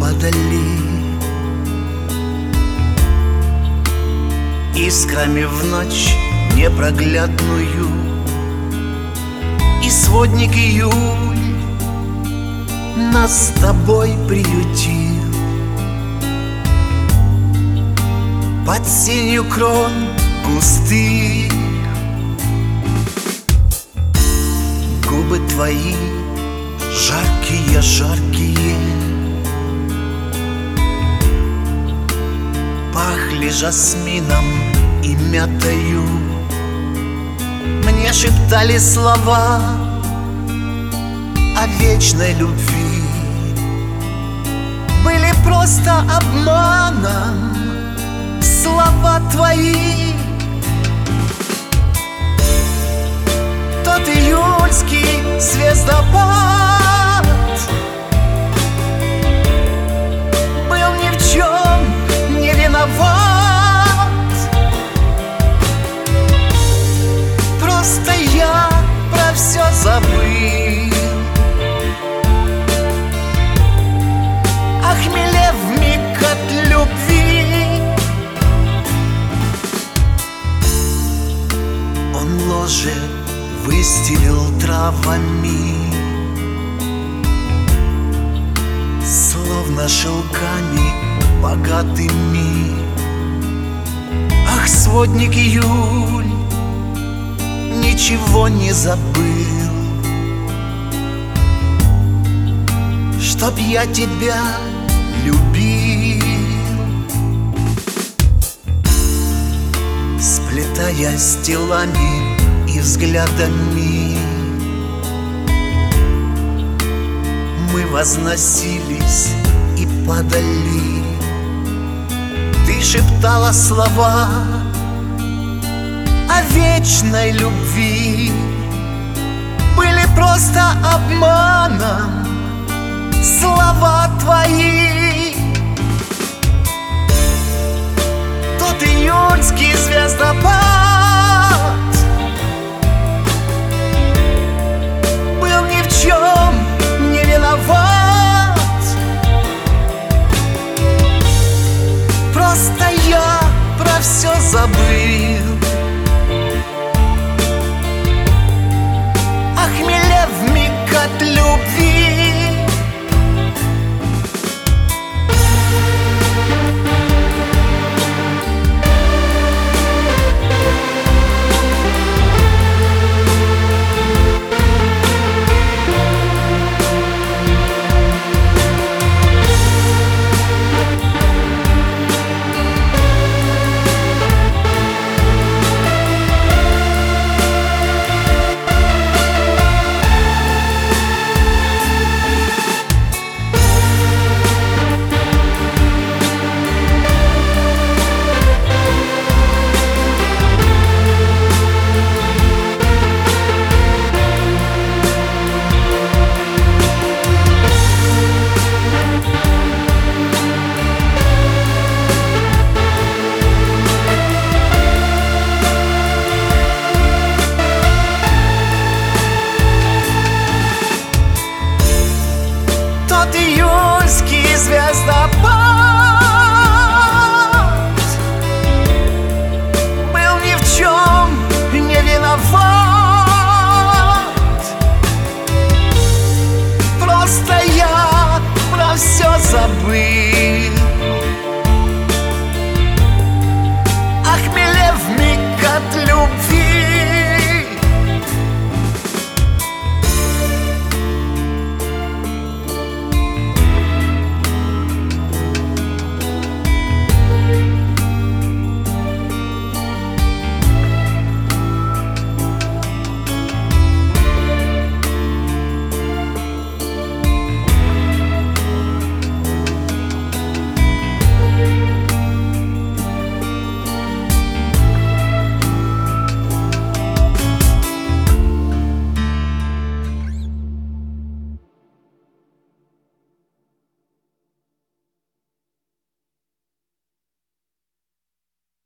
подали, искрами в ночь непроглядную. И сводник июль нас с тобой приютил. Под сенью крон густых губы твои жаркие-жаркие пахли жасмином и мятою. Мне шептали слова о вечной любви, были просто обманом слова твои. Тот июльский звездопад был ни в чем не виноват. Просто я про все забыл, охмелев вмиг от любви. Он ложе выстелил травами, словно шелками богатыми. Ах, сводник июль ничего не забыл, чтоб я тебя любил. Сплетаясь телами и взглядами, мы возносились и падали. Ты шептала слова о вечной любви, были просто обманом слова твои. Тот июльский звездопад был ни в чем не виноват. Просто я про все забыл,